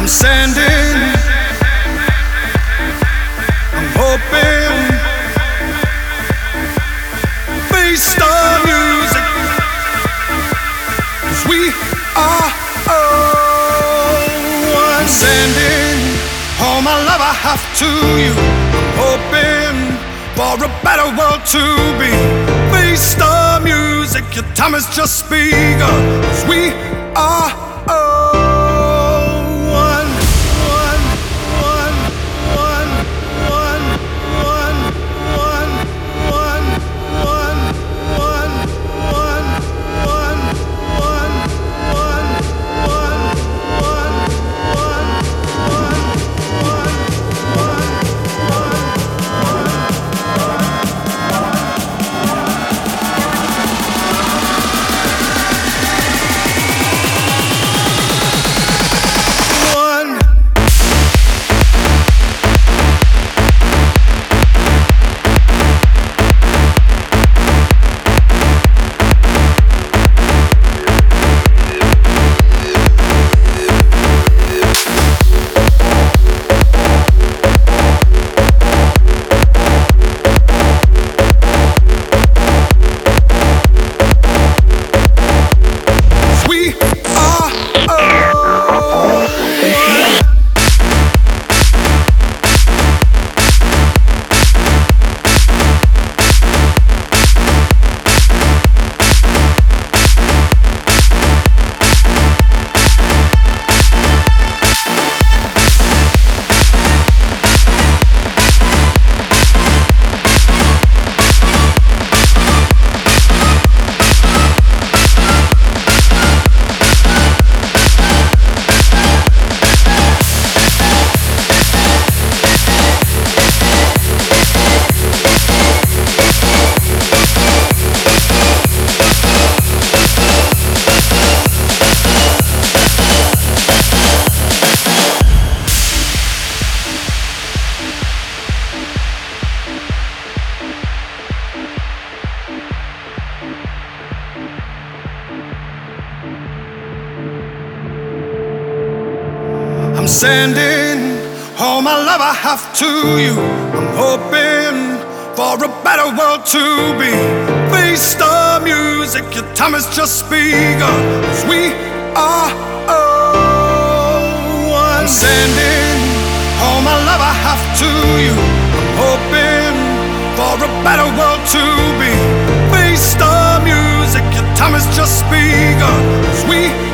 I'm sending, I'm hoping, face the music, 'cause we are one. I'm sending all my love I have to you. I'm hoping for a better world to be. Face the music, your time has just begun, 'cause we are I'm sending all my love I have to you. I'm hoping for a better world to be. Face the music, your time has just begun, 'cause we are one. I'm sending all my love I have to you. I'm hoping for a better world to be. Face the music, your time has just begun, 'cause we